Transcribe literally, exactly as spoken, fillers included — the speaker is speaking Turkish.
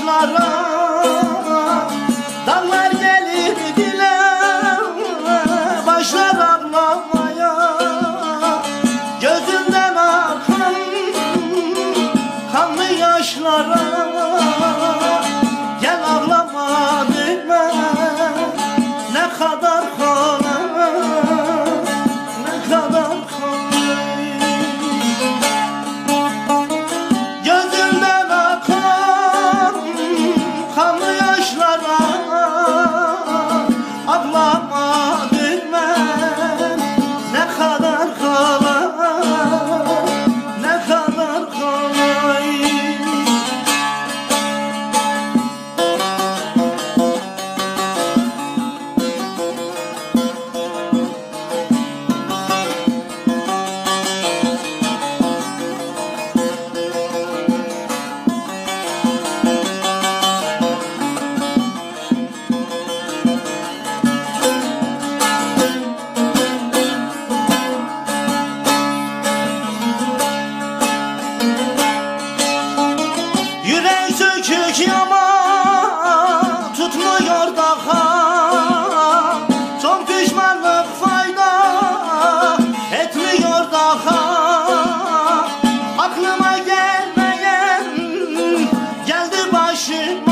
yaşlara dağlar gelir dile, başlar ağlamaya. Gözünden akan kanlı yaşlara gel ağlama deme, ne kadar kolay, ne kadar kolay. Gözünden akan kanlı yaşlara ağlama deme, ne kadar kolay, ne kadar kolay. Yürek sökük yama tutmuyor daha, son pişmanlık fayda etmiyor daha. Aklıma gelmeyen geldi başıma,